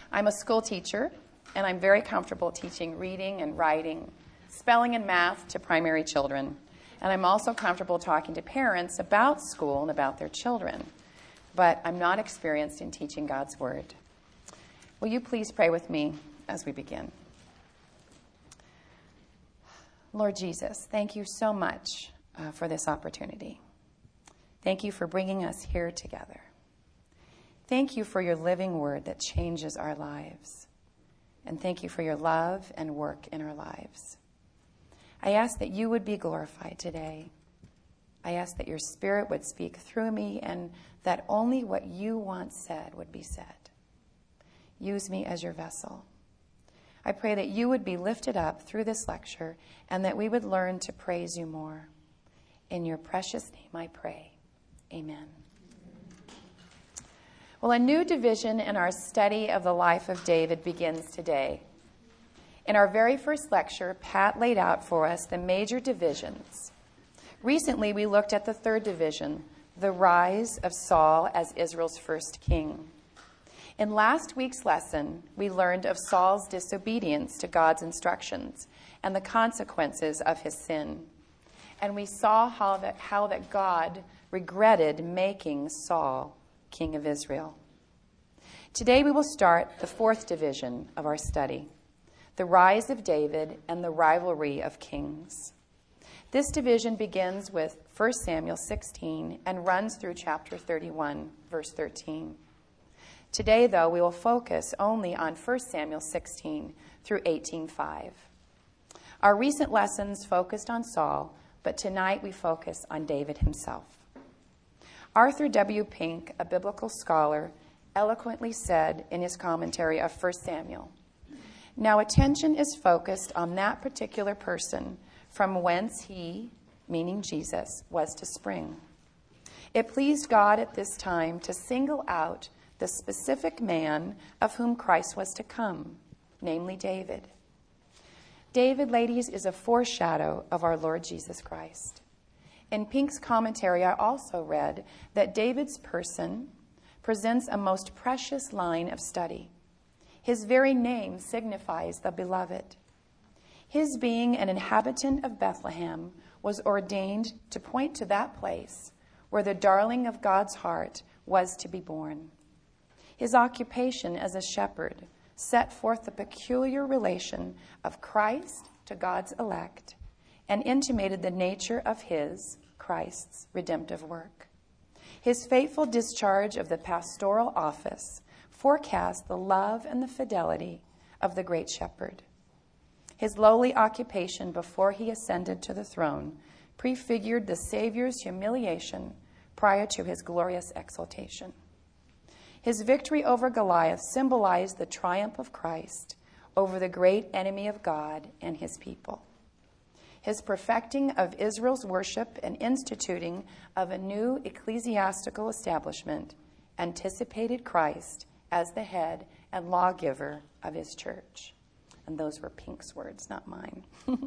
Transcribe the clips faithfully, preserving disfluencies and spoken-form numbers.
I'm a school teacher, and I'm very comfortable teaching reading and writing, spelling and math to primary children. And I'm also comfortable talking to parents about school and about their children. But I'm not experienced in teaching God's Word. Will you please pray with me as we begin? Lord Jesus, thank you so much uh, for this opportunity. Thank you for bringing us here together. Thank you for your living word that changes our lives. And thank you for your love and work in our lives. I ask that you would be glorified today. I ask that your Spirit would speak through me and that only what you want said would be said. Use me as your vessel. I pray that you would be lifted up through this lecture and that we would learn to praise you more. In your precious name I pray. Amen. Well, a new division in our study of the life of David begins today. In our very first lecture, Pat laid out for us the major divisions. Recently, we looked at the third division, the rise of Saul as Israel's first king. In last week's lesson, we learned of Saul's disobedience to God's instructions and the consequences of his sin. And we saw how that, how that God regretted making Saul king of Israel. Today we will start the fourth division of our study, the rise of David and the rivalry of kings. This division begins with First Samuel sixteen and runs through chapter thirty-one, verse thirteen. Today, though, we will focus only on First Samuel sixteen through eighteen five. Our recent lessons focused on Saul, but tonight we focus on David himself. Arthur W. Pink, a biblical scholar, eloquently said in his commentary of First Samuel, "Now attention is focused on that particular person from whence he, meaning Jesus, was to spring. It pleased God at this time to single out the specific man of whom Christ was to come, namely David. David, ladies, is a foreshadow of our Lord Jesus Christ." In Pink's commentary, I also read that David's person presents a most precious line of study. His very name signifies the beloved. His being an inhabitant of Bethlehem was ordained to point to that place where the darling of God's heart was to be born. His occupation as a shepherd set forth the peculiar relation of Christ to God's elect and intimated the nature of his, Christ's, redemptive work. His faithful discharge of the pastoral office forecast the love and the fidelity of the great shepherd. His lowly occupation before he ascended to the throne prefigured the Savior's humiliation prior to his glorious exaltation. His victory over Goliath symbolized the triumph of Christ over the great enemy of God and his people. His perfecting of Israel's worship and instituting of a new ecclesiastical establishment anticipated Christ as the head and lawgiver of his church. And those were Pink's words, not mine.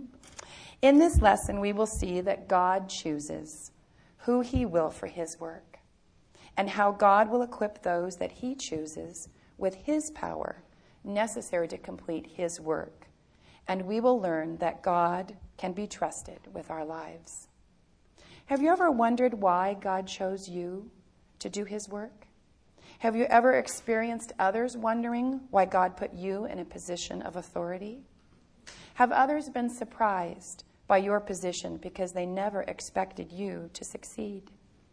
In this lesson, we will see that God chooses who he will for his work, and how God will equip those that he chooses with his power necessary to complete his work. And we will learn that God can be trusted with our lives. Have you ever wondered why God chose you to do his work? Have you ever experienced others wondering why God put you in a position of authority? Have others been surprised by your position because they never expected you to succeed?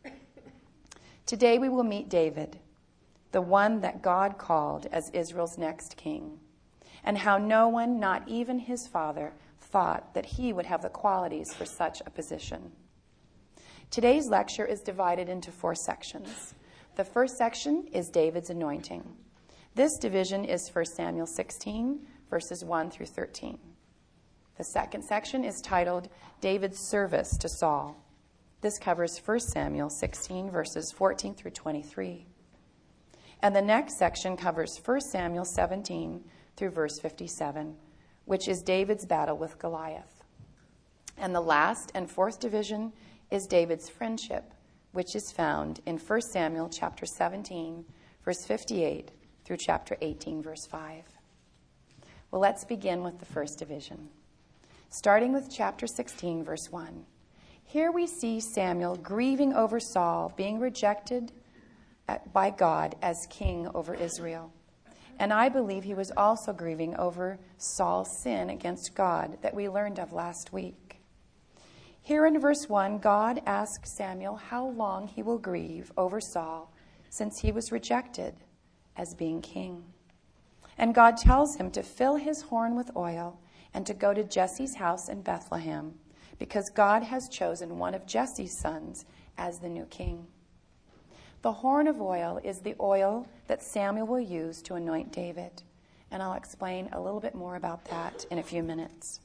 Today we will meet David, the one that God called as Israel's next king, and how no one, not even his father, thought that he would have the qualities for such a position. Today's lecture is divided into four sections. The first section is David's anointing. This division is First Samuel sixteen, verses one through thirteen. The second section is titled David's Service to Saul. This covers First Samuel sixteen, verses fourteen through twenty-three. And the next section covers First Samuel seventeen through verse fifty-seven, which is David's battle with Goliath. And the last and fourth division is David's friendship, which is found in First Samuel chapter seventeen, verse fifty-eight through chapter eighteen, verse five. Well, let's begin with the first division. Starting with chapter sixteen, verse one. Here we see Samuel grieving over Saul being rejected by God as king over Israel. And I believe he was also grieving over Saul's sin against God that we learned of last week. Here in verse one, God asks Samuel how long he will grieve over Saul since he was rejected as being king. And God tells him to fill his horn with oil and to go to Jesse's house in Bethlehem, because God has chosen one of Jesse's sons as the new king. The horn of oil is the oil that Samuel will use to anoint David, and I'll explain a little bit more about that in a few minutes.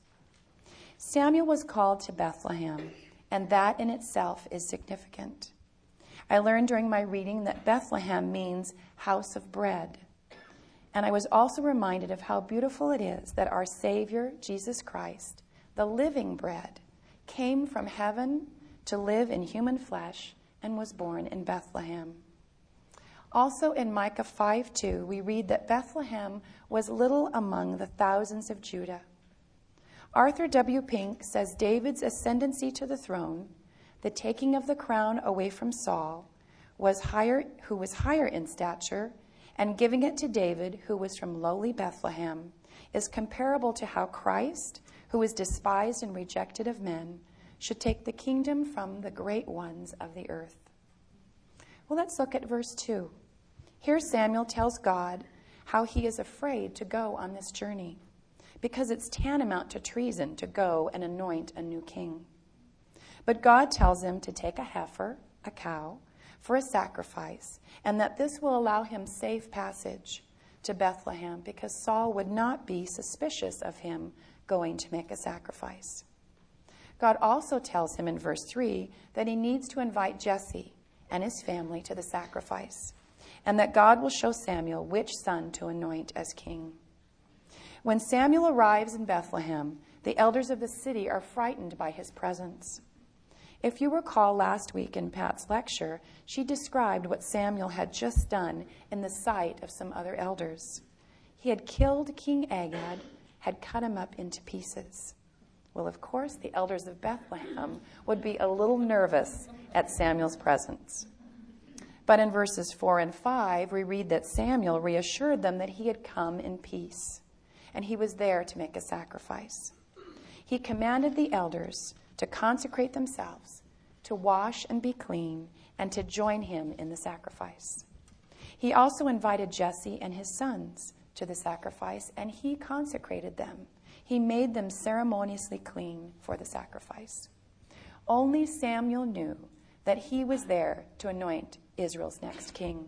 Samuel was called to Bethlehem, and that in itself is significant. I learned during my reading that Bethlehem means house of bread. And I was also reminded of how beautiful it is that our Savior, Jesus Christ, the living bread, came from heaven to live in human flesh and was born in Bethlehem. Also in Micah five two, we read that Bethlehem was little among the thousands of Judah. Arthur W. Pink says David's ascendancy to the throne, the taking of the crown away from Saul, was higher, who was higher in stature, and giving it to David, who was from lowly Bethlehem, is comparable to how Christ, who was despised and rejected of men, should take the kingdom from the great ones of the earth. Well, let's look at verse two. Here Samuel tells God how he is afraid to go on this journey, because it's tantamount to treason to go and anoint a new king. But God tells him to take a heifer, a cow, for a sacrifice, and that this will allow him safe passage to Bethlehem, because Saul would not be suspicious of him going to make a sacrifice. God also tells him in verse three that he needs to invite Jesse and his family to the sacrifice, and that God will show Samuel which son to anoint as king. When Samuel arrives in Bethlehem, the elders of the city are frightened by his presence. If you recall last week in Pat's lecture, she described what Samuel had just done in the sight of some other elders. He had killed King Agag, had cut him up into pieces. Well, of course, the elders of Bethlehem would be a little nervous at Samuel's presence. But in verses four and five, we read that Samuel reassured them that he had come in peace, and he was there to make a sacrifice. He commanded the elders to consecrate themselves, to wash and be clean, and to join him in the sacrifice. He also invited Jesse and his sons to the sacrifice, and he consecrated them. He made them ceremoniously clean for the sacrifice. Only Samuel knew that he was there to anoint Israel's next king.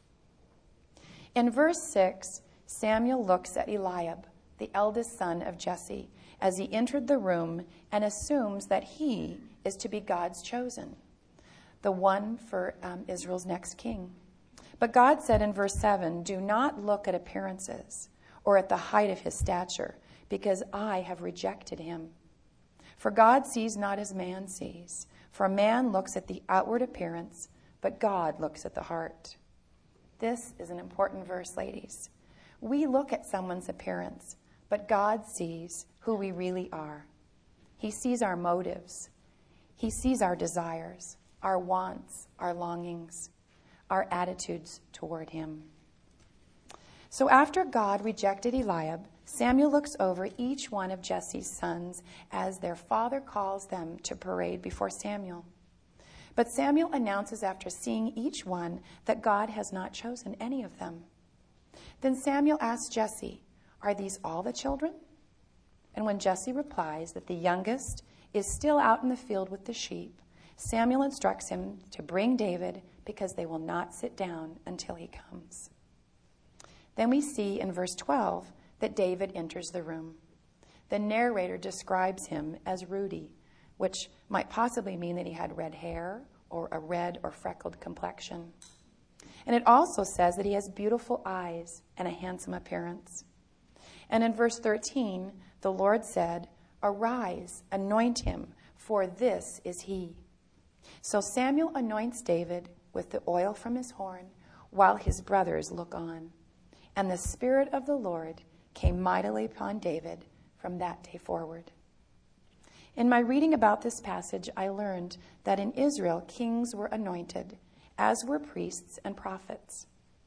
In verse six, Samuel looks at Eliab, the eldest son of Jesse, as he entered the room, and assumes that he is to be God's chosen, the one for um, Israel's next king. But God said in verse seven, "Do not look at appearances or at the height of his stature, because I have rejected him. For God sees not as man sees. For man looks at the outward appearance, but God looks at the heart." This is an important verse, ladies. We look at someone's appearance, but God sees who we really are. He sees our motives. He sees our desires, our wants, our longings, our attitudes toward him. So after God rejected Eliab, Samuel looks over each one of Jesse's sons as their father calls them to parade before Samuel. But Samuel announces after seeing each one that God has not chosen any of them. Then Samuel asks Jesse, "Are these all the children?" And when Jesse replies that the youngest is still out in the field with the sheep, Samuel instructs him to bring David, because they will not sit down until he comes. Then we see in verse twelve that David enters the room. The narrator describes him as ruddy, which might possibly mean that he had red hair or a red or freckled complexion. And it also says that he has beautiful eyes and a handsome appearance. And in verse thirteen, the Lord said, "Arise, anoint him, for this is he." So Samuel anoints David with the oil from his horn, while his brothers look on. And the Spirit of the Lord came mightily upon David from that day forward. In my reading about this passage, I learned that in Israel, kings were anointed, as were priests and prophets.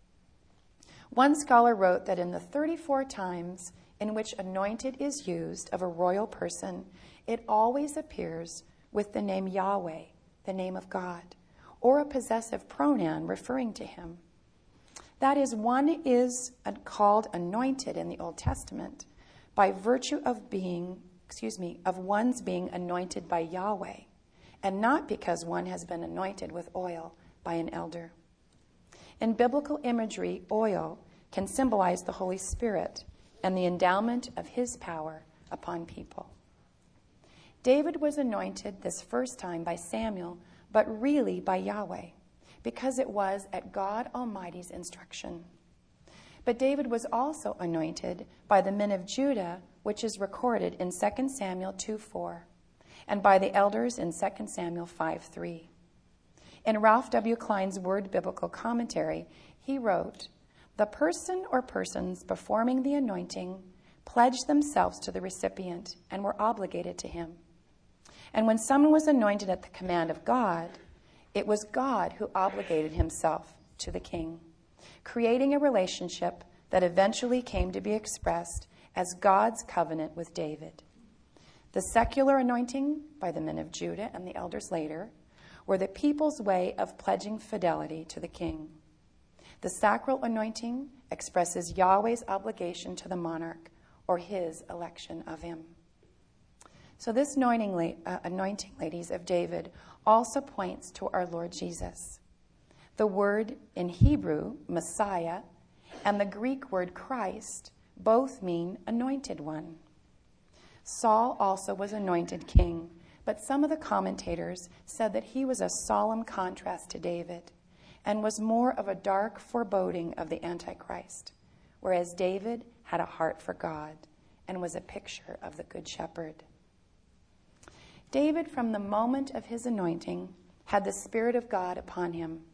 One scholar wrote that in the thirty-four times in which anointed is used of a royal person, it always appears with the name Yahweh, the name of God, or a possessive pronoun referring to him. That is, one is called anointed in the Old Testament by virtue of being, excuse me, of one's being anointed by Yahweh, and not because one has been anointed with oil by an elder. In biblical imagery, oil can symbolize the Holy Spirit and the endowment of his power upon people. David was anointed this first time by Samuel, but really by Yahweh, because it was at God Almighty's instruction. But David was also anointed by the men of Judah, which is recorded in Second Samuel two four, and by the elders in Second Samuel five three. In Ralph W. Klein's Word Biblical Commentary, he wrote, "The person or persons performing the anointing pledged themselves to the recipient and were obligated to him. And when someone was anointed at the command of God, it was God who obligated himself to the king, creating a relationship that eventually came to be expressed as God's covenant with David. The secular anointing by the men of Judah and the elders later were the people's way of pledging fidelity to the king. The sacral anointing expresses Yahweh's obligation to the monarch or his election of him." So this anointing, uh, anointing, ladies, of David also points to our Lord Jesus. The word in Hebrew, Messiah, and the Greek word Christ both mean anointed one. Saul also was anointed king, but some of the commentators said that he was a solemn contrast to David and was more of a dark foreboding of the Antichrist, whereas David had a heart for God and was a picture of the Good Shepherd. David, from the moment of his anointing, had the Spirit of God upon him.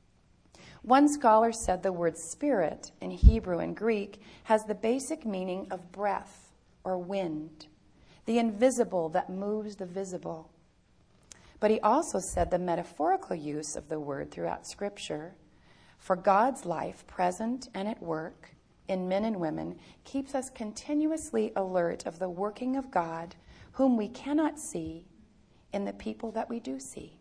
One scholar said the word spirit in Hebrew and Greek has the basic meaning of breath or wind, the invisible that moves the visible. But he also said the metaphorical use of the word throughout Scripture for God's life, present and at work, in men and women, keeps us continuously alert of the working of God, whom we cannot see, in the people that we do see.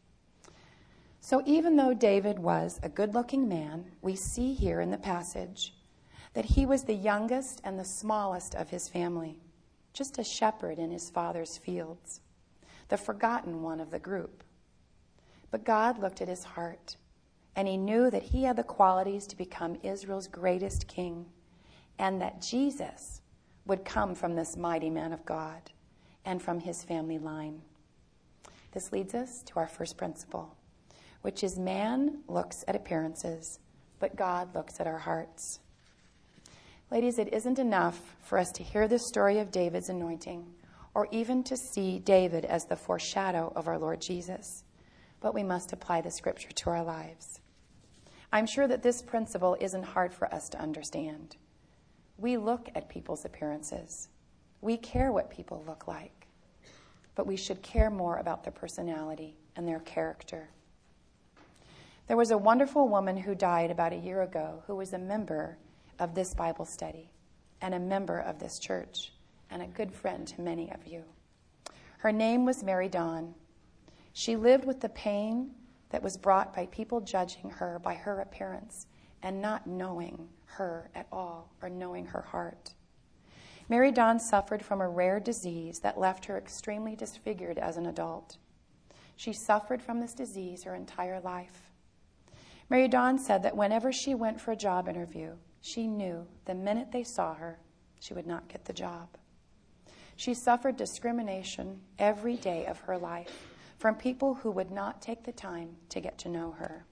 So even though David was a good-looking man, we see here in the passage that he was the youngest and the smallest of his family, just a shepherd in his father's fields, the forgotten one of the group. But God looked at his heart, and he knew that he had the qualities to become Israel's greatest king, and that Jesus would come from this mighty man of God and from his family line. This leads us to our first principle, which is man looks at appearances, but God looks at our hearts. Ladies, it isn't enough for us to hear the story of David's anointing or even to see David as the foreshadow of our Lord Jesus, but we must apply the Scripture to our lives. I'm sure that this principle isn't hard for us to understand. We look at people's appearances. We care what people look like. But we should care more about their personality and their character. There was a wonderful woman who died about a year ago who was a member of this Bible study and a member of this church and a good friend to many of you. Her name was Mary Dawn. She lived with the pain that was brought by people judging her by her appearance and not knowing her at all or knowing her heart. Mary Dawn suffered from a rare disease that left her extremely disfigured as an adult. She suffered from this disease her entire life. Mary Dawn said that whenever she went for a job interview, she knew the minute they saw her, she would not get the job. She suffered discrimination every day of her life from people who would not take the time to get to know her.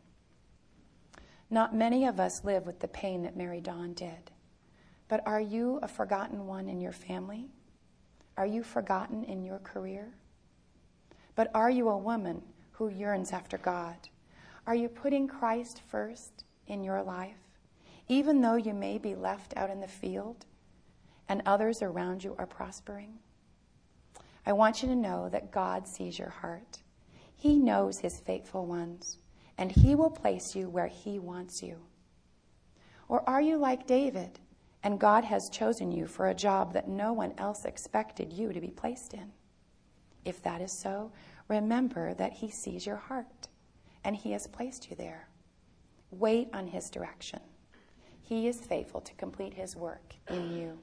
Not many of us live with the pain that Mary Dawn did. But are you a forgotten one in your family? Are you forgotten in your career? But are you a woman who yearns after God? Are you putting Christ first in your life? even though you may be left out in the field and others around you are prospering? I want you to know that God sees your heart. He knows his faithful ones, and he will place you where he wants you. Or are you like David, and God has chosen you for a job that no one else expected you to be placed in? If that is so, remember that he sees your heart, and he has placed you there. Wait on his direction. He is faithful to complete his work in you.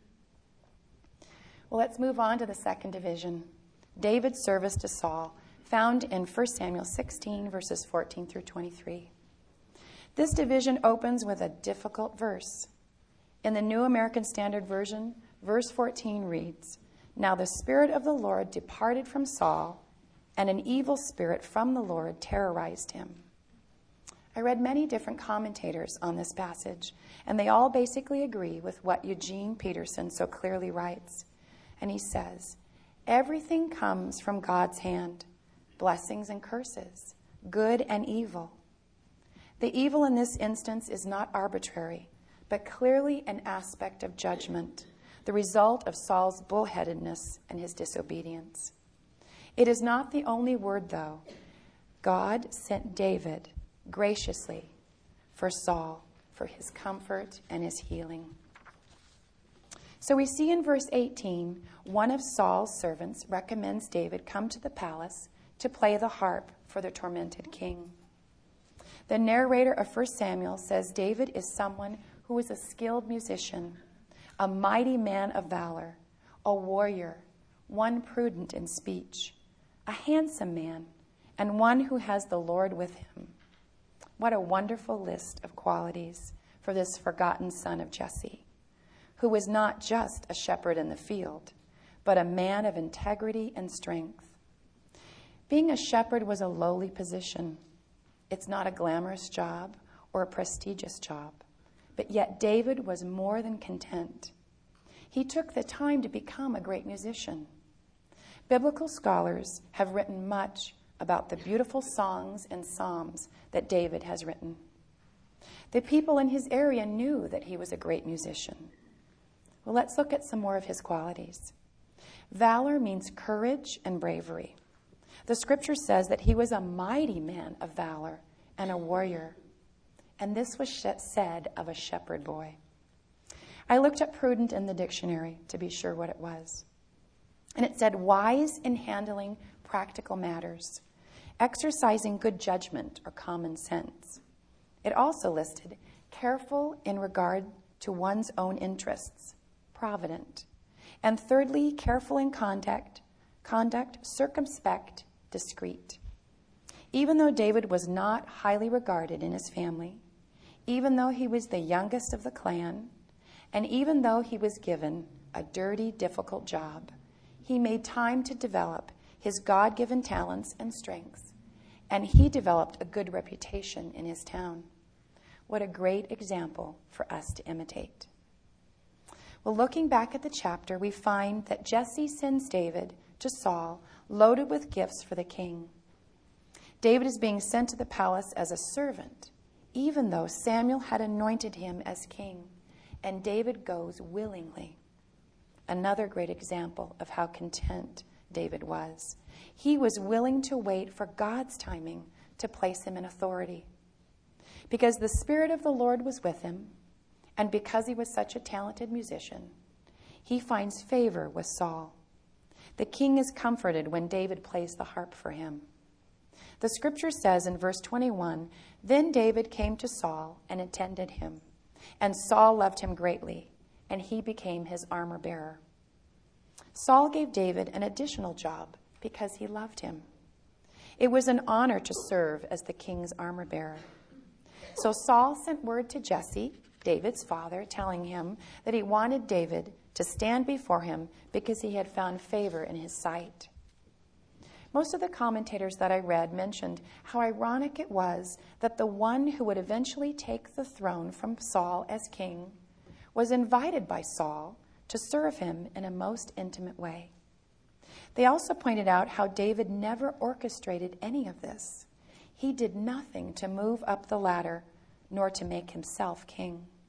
Well, let's move on to the second division, David's service to Saul, found in First Samuel sixteen, verses fourteen through twenty-three. This division opens with a difficult verse. In the New American Standard Version, verse fourteen reads, "Now the Spirit of the Lord departed from Saul, and an evil spirit from the Lord terrorized him." I read many different commentators on this passage, and they all basically agree with what Eugene Peterson so clearly writes. And he says, everything comes from God's hand, blessings and curses, good and evil. The evil in this instance is not arbitrary, but clearly an aspect of judgment, the result of Saul's bullheadedness and his disobedience. It is not the only word, though. God sent David graciously for Saul, for his comfort and his healing. So we see in verse eighteen, one of Saul's servants recommends David come to the palace to play the harp for the tormented king. The narrator of First Samuel says David is someone who is a skilled musician, a mighty man of valor, a warrior, one prudent in speech, a handsome man, and one who has the Lord with him. What a wonderful list of qualities for this forgotten son of Jesse, who was not just a shepherd in the field, but a man of integrity and strength. Being a shepherd was a lowly position. It's not a glamorous job or a prestigious job, but yet David was more than content. He took the time to become a great musician. Biblical scholars have written much about the beautiful songs and psalms that David has written. The people in his area knew that he was a great musician. Well, let's look at some more of his qualities. Valor means courage and bravery. The scripture says that he was a mighty man of valor and a warrior. And this was said of a shepherd boy. I looked up prudent in the dictionary to be sure what it was. And it said wise in handling practical matters, exercising good judgment or common sense. It also listed careful in regard to one's own interests, provident. And thirdly, careful in conduct, conduct, circumspect, discreet. Even though David was not highly regarded in his family, even though he was the youngest of the clan, and even though he was given a dirty, difficult job, he made time to develop his God-given talents and strengths, and he developed a good reputation in his town. What a great example for us to imitate. Well, looking back at the chapter, we find that Jesse sends David to Saul, loaded with gifts for the king. David is being sent to the palace as a servant, even though Samuel had anointed him as king, and David goes willingly. Another great example of how content David was. He was willing to wait for God's timing to place him in authority. Because the Spirit of the Lord was with him, and because he was such a talented musician, he finds favor with Saul. The king is comforted when David plays the harp for him. The scripture says in verse twenty-one, "Then David came to Saul and attended him, and Saul loved him greatly, and he became his armor bearer." Saul gave David an additional job because he loved him. It was an honor to serve as the king's armor bearer. So Saul sent word to Jesse, David's father, telling him that he wanted David to stand before him because he had found favor in his sight. Most of the commentators that I read mentioned how ironic it was that the one who would eventually take the throne from Saul as king was invited by Saul to serve him in a most intimate way. They also pointed out how David never orchestrated any of this. He did nothing to move up the ladder, nor to make himself king.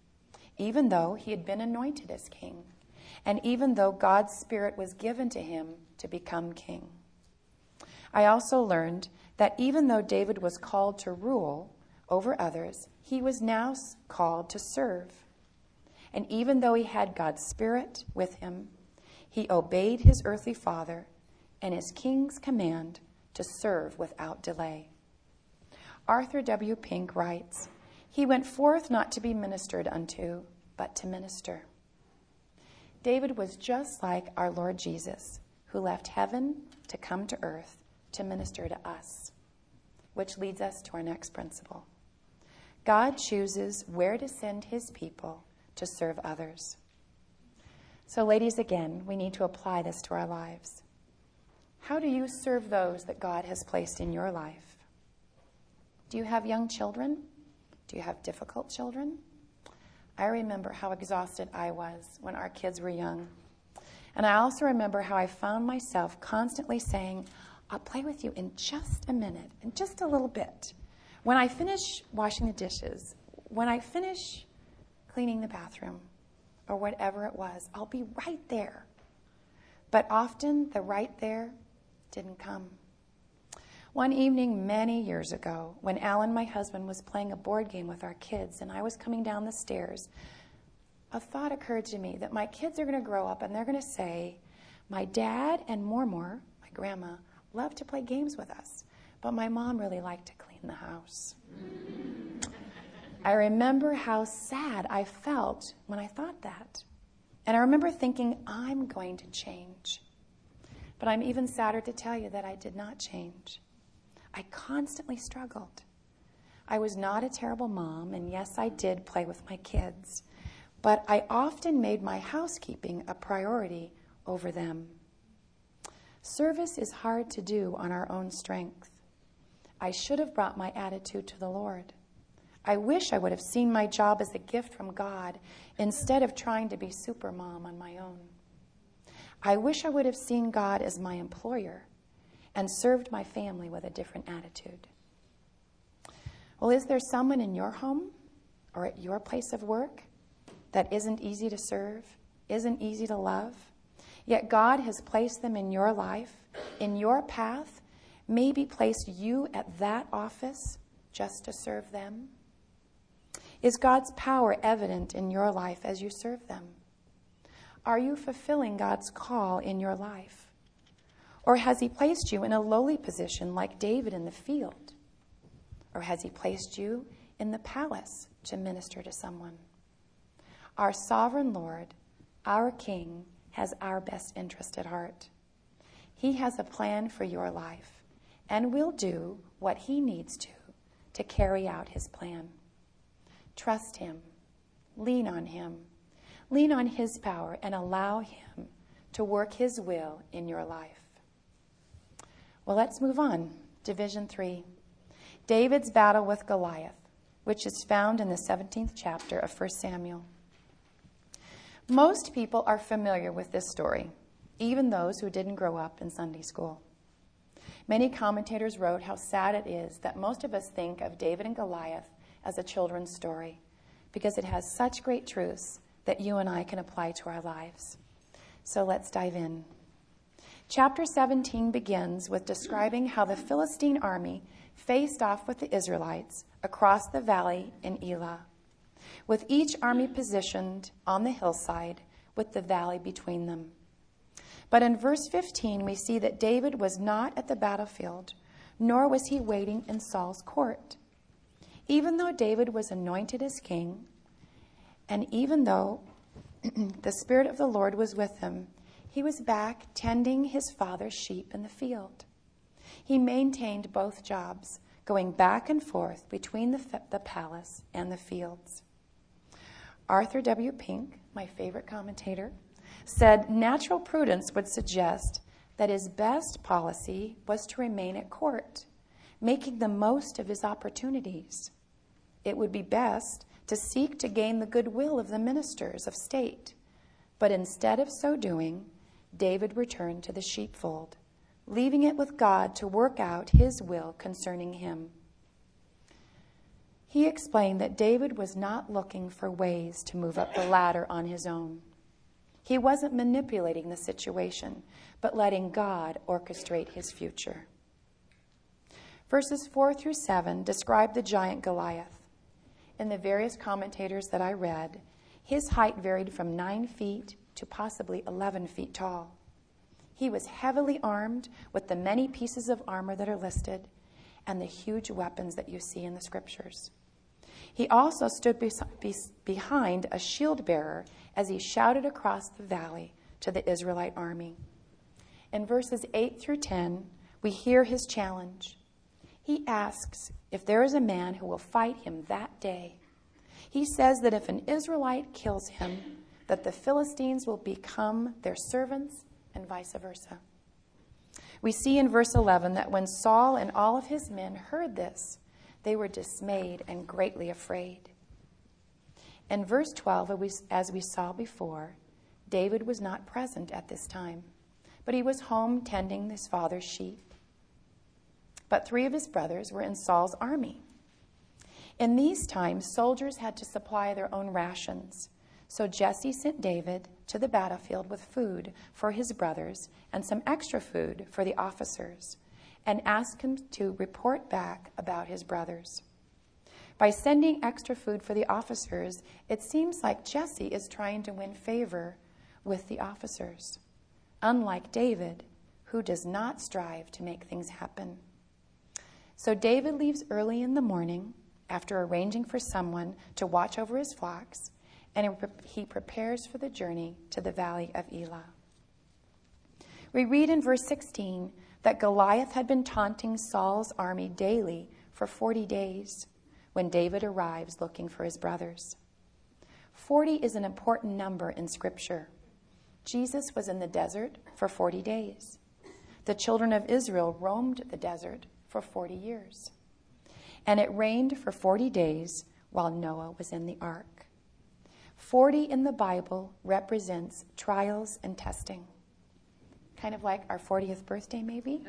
even though he had been anointed as king, and even though God's Spirit was given to him to become king. I also learned that even though David was called to rule over others, he was now called to serve. And even though he had God's Spirit with him, he obeyed his earthly father and his king's command to serve without delay. Arthur W. Pink writes, "He went forth not to be ministered unto, but to minister." David was just like our Lord Jesus, who left heaven to come to earth to minister to us, which leads us to our next principle. God chooses where to send his people to serve others. So, ladies, again, we need to apply this to our lives. How do you serve those that God has placed in your life? Do you have young children? Do you have difficult children? I remember how exhausted I was when our kids were young. And I also remember how I found myself constantly saying, "I'll play with you in just a minute, in just a little bit. When I finish washing the dishes, when I finish cleaning the bathroom," or whatever it was, "I'll be right there." But often the right there didn't come. One evening many years ago, when Alan, my husband, was playing a board game with our kids and I was coming down the stairs, a thought occurred to me that my kids are going to grow up and they're going to say, "My dad and Mormor, my grandma, loved to play games with us, but my mom really liked to clean the house." I remember how sad I felt when I thought that. And I remember thinking, I'm going to change. But I'm even sadder to tell you that I did not change. I constantly struggled. I was not a terrible mom, and yes, I did play with my kids, but I often made my housekeeping a priority over them. Service is hard to do on our own strength. I should have brought my attitude to the Lord. I wish I would have seen my job as a gift from God instead of trying to be super mom on my own. I wish I would have seen God as my employer and served my family with a different attitude. Well, is there someone in your home or at your place of work that isn't easy to serve, isn't easy to love, yet God has placed them in your life, in your path, maybe placed you at that office just to serve them? Is God's power evident in your life as you serve them? Are you fulfilling God's call in your life? Or has he placed you in a lowly position like David in the field? Or has he placed you in the palace to minister to someone? Our sovereign Lord, our King, has our best interest at heart. He has a plan for your life and will do what he needs to to carry out his plan. Trust him. Lean on him. Lean on his power and allow him to work his will in your life. Well, let's move on. Division three. David's battle with Goliath, which is found in the seventeenth chapter of First Samuel. Most people are familiar with this story, even those who didn't grow up in Sunday school. Many commentators wrote how sad it is that most of us think of David and Goliath as a children's story, because it has such great truths that you and I can apply to our lives. So let's dive in. Chapter seventeen begins with describing how the Philistine army faced off with the Israelites across the valley in Elah, with each army positioned on the hillside with the valley between them. But in verse fifteen, we see that David was not at the battlefield, nor was he waiting in Saul's court. Even though David was anointed as king, and even though the Spirit of the Lord was with him, he was back tending his father's sheep in the field. He maintained both jobs, going back and forth between the, the palace and the fields. Arthur W. Pink, my favorite commentator, said natural prudence would suggest that his best policy was to remain at court, making the most of his opportunities. It would be best to seek to gain the goodwill of the ministers of state. But instead of so doing, David returned to the sheepfold, leaving it with God to work out his will concerning him. He explained that David was not looking for ways to move up the ladder on his own. He wasn't manipulating the situation, but letting God orchestrate his future. Verses four through seven describe the giant Goliath. In the various commentators that I read, his height varied from nine feet to possibly eleven feet tall. He was heavily armed with the many pieces of armor that are listed and the huge weapons that you see in the scriptures. He also stood be- be- behind a shield bearer as he shouted across the valley to the Israelite army. In verses eight through ten, we hear his challenge. He asks if there is a man who will fight him that day. He says that if an Israelite kills him, that the Philistines will become their servants and vice versa. We see in verse eleven that when Saul and all of his men heard this, they were dismayed and greatly afraid. In verse twelve, as we saw before, David was not present at this time, but he was home tending his father's sheep. But three of his brothers were in Saul's army. In these times, soldiers had to supply their own rations. So Jesse sent David to the battlefield with food for his brothers and some extra food for the officers, and asked him to report back about his brothers. By sending extra food for the officers, it seems like Jesse is trying to win favor with the officers, unlike David, who does not strive to make things happen. So David leaves early in the morning after arranging for someone to watch over his flocks, and he prepares for the journey to the valley of Elah. We read in verse sixteen that Goliath had been taunting Saul's army daily for forty days when David arrives looking for his brothers. forty is an important number in Scripture. Jesus was in the desert for forty days. The children of Israel roamed the desert for forty years. And it rained for forty days while Noah was in the ark. forty in the Bible represents trials and testing. Kind of like our fortieth birthday, maybe?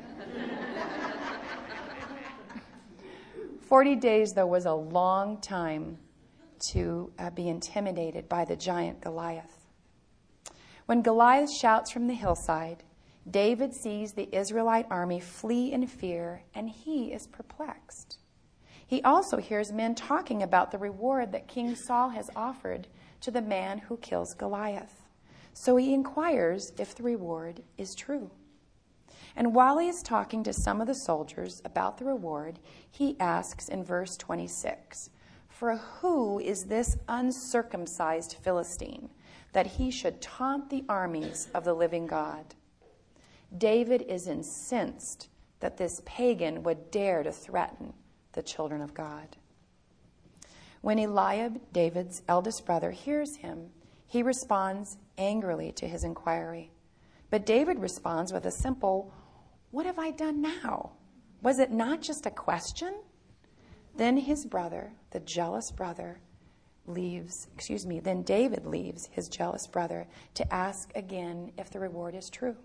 forty days, though, was a long time to uh, be intimidated by the giant Goliath. When Goliath shouts from the hillside, David sees the Israelite army flee in fear, and he is perplexed. He also hears men talking about the reward that King Saul has offered to the man who kills Goliath. So he inquires if the reward is true. And while he is talking to some of the soldiers about the reward, he asks in verse twenty-six, "For who is this uncircumcised Philistine, that he should taunt the armies of the living God?" David is incensed that this pagan would dare to threaten the children of God. When Eliab, David's eldest brother, hears him, he responds angrily to his inquiry. But David responds with a simple, "What have I done now? Was it not just a question?" Then his brother, the jealous brother, leaves, excuse me, then David leaves his jealous brother to ask again if the reward is true.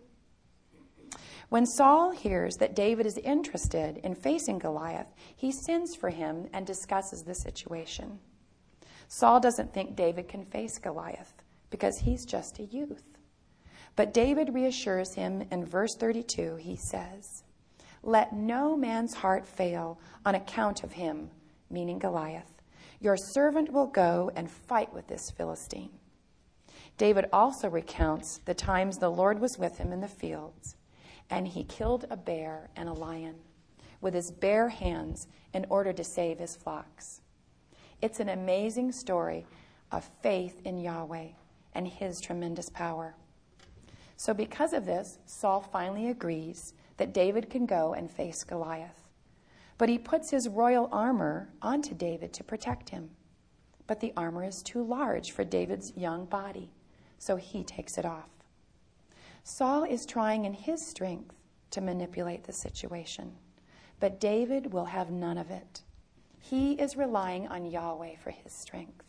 When Saul hears that David is interested in facing Goliath, he sends for him and discusses the situation. Saul doesn't think David can face Goliath because he's just a youth. But David reassures him in verse thirty-two. He says, "Let no man's heart fail on account of him," meaning Goliath. "Your servant will go and fight with this Philistine." David also recounts the times the Lord was with him in the fields, and he killed a bear and a lion with his bare hands in order to save his flocks. It's an amazing story of faith in Yahweh and his tremendous power. So because of this, Saul finally agrees that David can go and face Goliath. But he puts his royal armor onto David to protect him. But the armor is too large for David's young body, so he takes it off. Saul is trying in his strength to manipulate the situation, but David will have none of it. He is relying on Yahweh for his strength.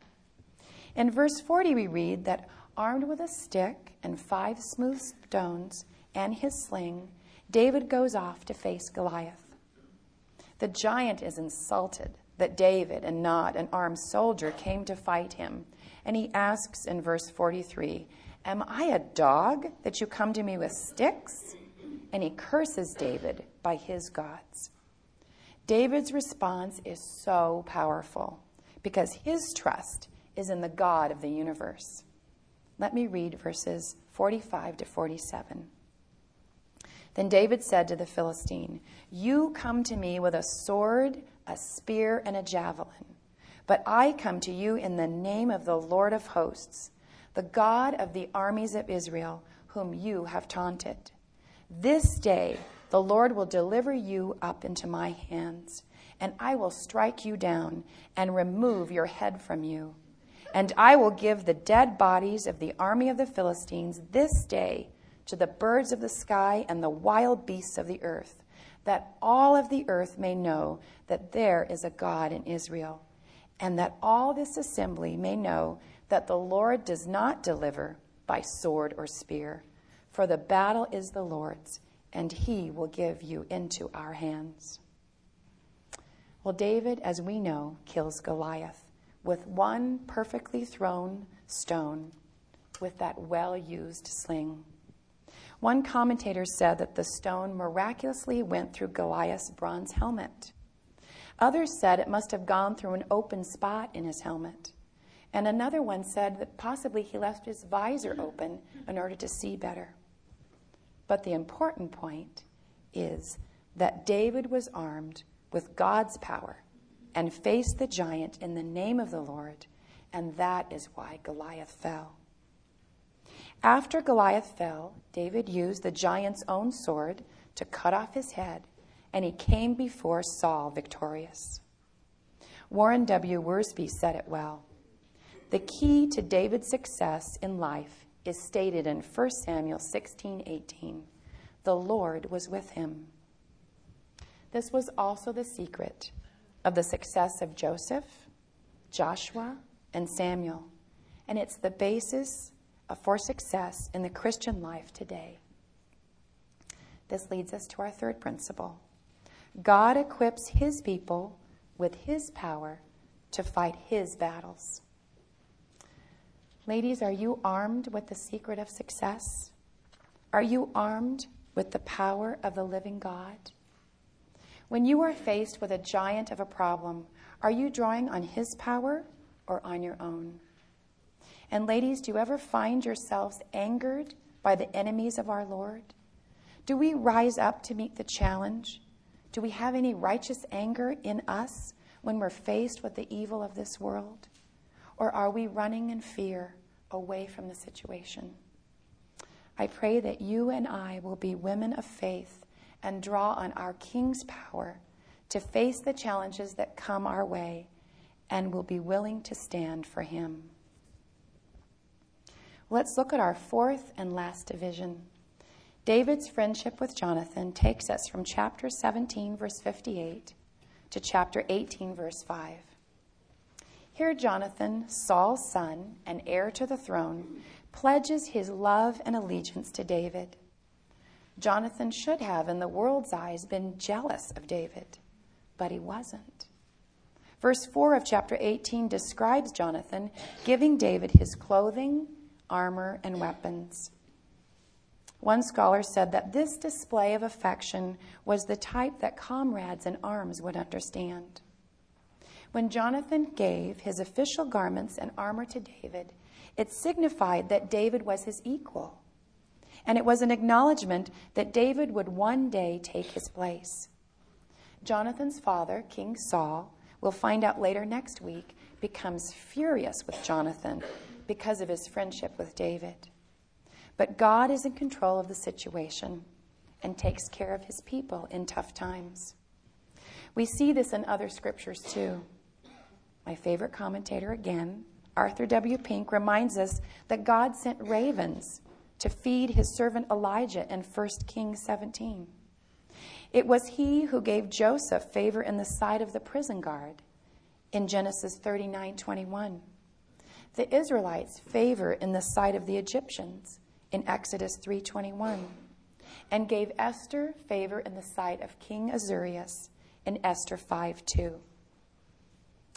In verse forty, we read that armed with a stick and five smooth stones and his sling, David goes off to face Goliath. The giant is insulted that David and not an armed soldier came to fight him. And he asks in verse forty-three, "Am I a dog that you come to me with sticks?" And he curses David by his gods. David's response is so powerful because his trust is in the God of the universe. Let me read verses forty-five to forty-seven. Then David said to the Philistine, "You come to me with a sword, a spear, and a javelin, but I come to you in the name of the Lord of hosts, the God of the armies of Israel, whom you have taunted. This day the Lord will deliver you up into my hands, and I will strike you down and remove your head from you. And I will give the dead bodies of the army of the Philistines this day to the birds of the sky and the wild beasts of the earth, that all of the earth may know that there is a God in Israel, and that all this assembly may know that the Lord does not deliver by sword or spear, for the battle is the Lord's, and he will give you into our hands." Well, David, as we know, kills Goliath with one perfectly thrown stone with that well-used sling. One commentator said that the stone miraculously went through Goliath's bronze helmet. Others said it must have gone through an open spot in his helmet. And another one said that possibly he left his visor open in order to see better. But the important point is that David was armed with God's power and faced the giant in the name of the Lord, and that is why Goliath fell. After Goliath fell, David used the giant's own sword to cut off his head, and he came before Saul victorious. Warren W. Wiersbe said it well. The key to David's success in life is stated in First Samuel sixteen eighteen. The Lord was with him. This was also the secret of the success of Joseph, Joshua, and Samuel, and it's the basis for success in the Christian life today. This leads us to our third principle. God equips his people with his power to fight his battles. Ladies, are you armed with the secret of success? Are you armed with the power of the living God? When you are faced with a giant of a problem, are you drawing on his power or on your own? And ladies, do you ever find yourselves angered by the enemies of our Lord? Do we rise up to meet the challenge? Do we have any righteous anger in us when we're faced with the evil of this world? Or are we running in fear away from the situation? I pray that you and I will be women of faith and draw on our King's power to face the challenges that come our way, and will be willing to stand for him. Let's look at our fourth and last division. David's friendship with Jonathan takes us from chapter seventeen, verse fifty-eight, to chapter eighteen, verse five. Here Jonathan, Saul's son and heir to the throne, pledges his love and allegiance to David. Jonathan should have, in the world's eyes, been jealous of David, but he wasn't. Verse four of chapter eighteen describes Jonathan giving David his clothing, armor, and weapons. One scholar said that this display of affection was the type that comrades in arms would understand. When Jonathan gave his official garments and armor to David, it signified that David was his equal, and it was an acknowledgement that David would one day take his place. Jonathan's father, King Saul, we'll find out later next week, becomes furious with Jonathan because of his friendship with David. But God is in control of the situation and takes care of his people in tough times. We see this in other scriptures too. My favorite commentator again, Arthur W. Pink, reminds us that God sent ravens to feed his servant Elijah in First Kings seventeen. It was he who gave Joseph favor in the sight of the prison guard in Genesis thirty-nine twenty-one. The Israelites favor in the sight of the Egyptians in Exodus three twenty-one, and gave Esther favor in the sight of King Ahasuerus in Esther five two.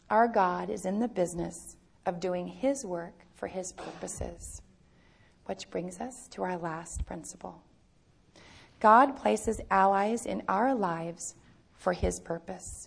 Our God is in the business of doing his work for his purposes. Which brings us to our last principle. God places allies in our lives for his purpose.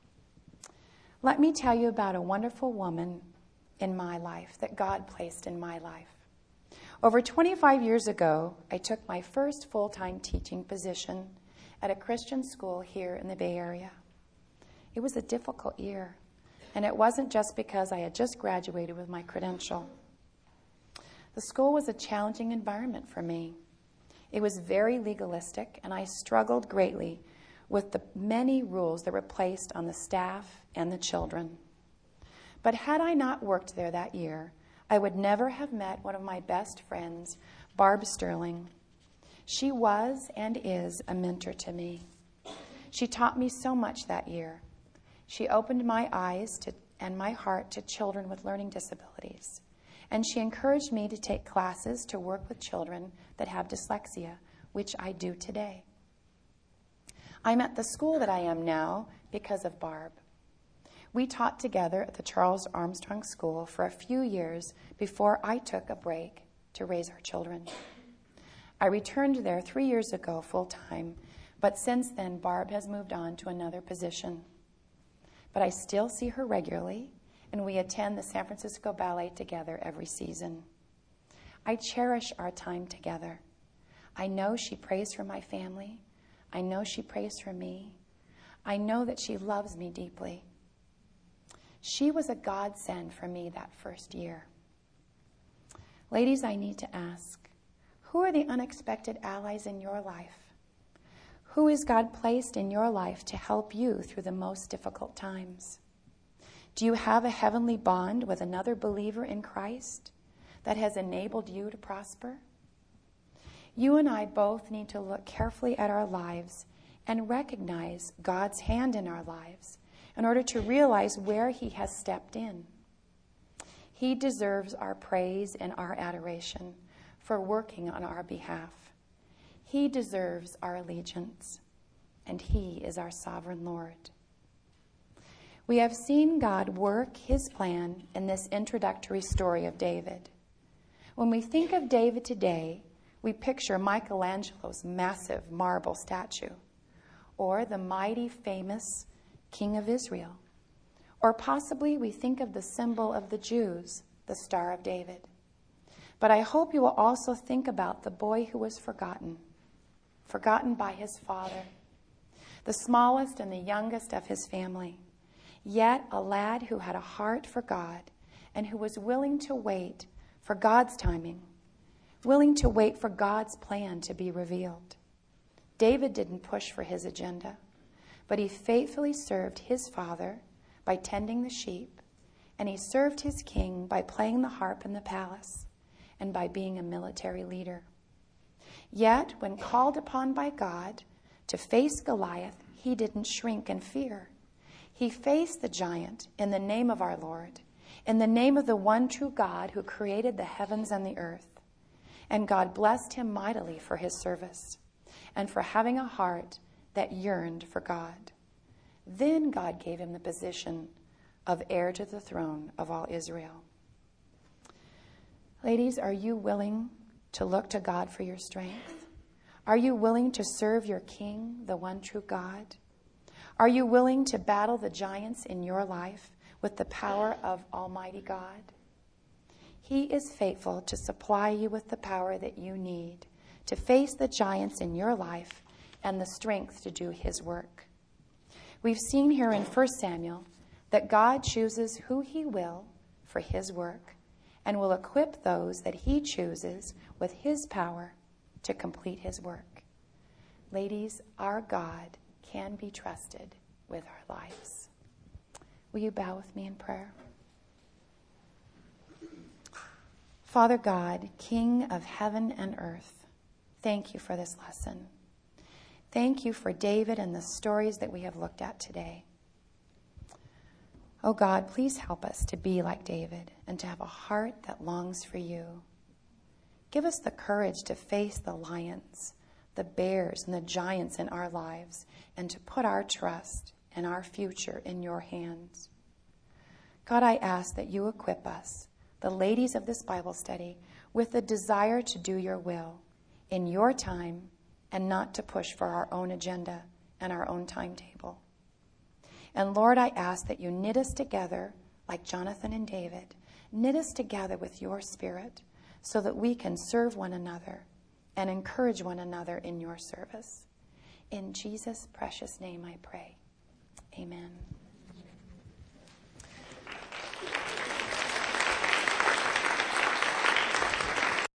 Let me tell you about a wonderful woman in my life that God placed in my life. Over twenty-five years ago, I took my first full-time teaching position at a Christian school here in the Bay Area. It was a difficult year, and it wasn't just because I had just graduated with my credential. The school was a challenging environment for me. It was very legalistic, and I struggled greatly with the many rules that were placed on the staff and the children. But had I not worked there that year, I would never have met one of my best friends, Barb Sterling. She was and is a mentor to me. She taught me so much that year. She opened my eyes to, and my heart to children with learning disabilities. And she encouraged me to take classes to work with children that have dyslexia, which I do today. I'm at the school that I am now because of Barb. We taught together at the Charles Armstrong School for a few years before I took a break to raise our children. I returned there three years ago full-time, but since then Barb has moved on to another position. But I still see her regularly, and we attend the San Francisco Ballet together every season. I cherish our time together. I know she prays for my family. I know she prays for me. I know that she loves me deeply. She was a godsend for me that first year. Ladies, I need to ask, who are the unexpected allies in your life? Who is God placed in your life to help you through the most difficult times? Do you have a heavenly bond with another believer in Christ that has enabled you to prosper? You and I both need to look carefully at our lives and recognize God's hand in our lives in order to realize where he has stepped in. He deserves our praise and our adoration for working on our behalf. He deserves our allegiance, and he is our sovereign Lord. We have seen God work his plan in this introductory story of David. When we think of David today, we picture Michelangelo's massive marble statue, or the mighty, famous King of Israel. Or possibly we think of the symbol of the Jews, the Star of David. But I hope you will also think about the boy who was forgotten, forgotten by his father, the smallest and the youngest of his family, yet a lad who had a heart for God and who was willing to wait for God's timing, willing to wait for God's plan to be revealed. David didn't push for his agenda, but he faithfully served his father by tending the sheep, and he served his king by playing the harp in the palace and by being a military leader. Yet, when called upon by God to face Goliath, he didn't shrink in fear. He faced the giant in the name of our Lord, in the name of the one true God who created the heavens and the earth. And God blessed him mightily for his service and for having a heart that yearned for God. Then God gave him the position of heir to the throne of all Israel. Ladies, are you willing to look to God for your strength? Are you willing to serve your King, the one true God? Are you willing to battle the giants in your life with the power of Almighty God? He is faithful to supply you with the power that you need to face the giants in your life and the strength to do his work. We've seen here in First Samuel that God chooses who he will for his work and will equip those that he chooses with his power to complete his work. Ladies, our God can be trusted with our lives. Will you bow with me in prayer? Father God, King of heaven and earth, thank you for this lesson. Thank you for David and the stories that we have looked at today. Oh God, please help us to be like David and to have a heart that longs for you. Give us the courage to face the lions, the bears, and the giants in our lives and to put our trust and our future in your hands. God, I ask that you equip us, the ladies of this Bible study, with the desire to do your will in your time and not to push for our own agenda and our own timetable. And Lord, I ask that you knit us together like Jonathan and David. Knit us together with your Spirit so that we can serve one another and encourage one another in your service. In Jesus' precious name I pray.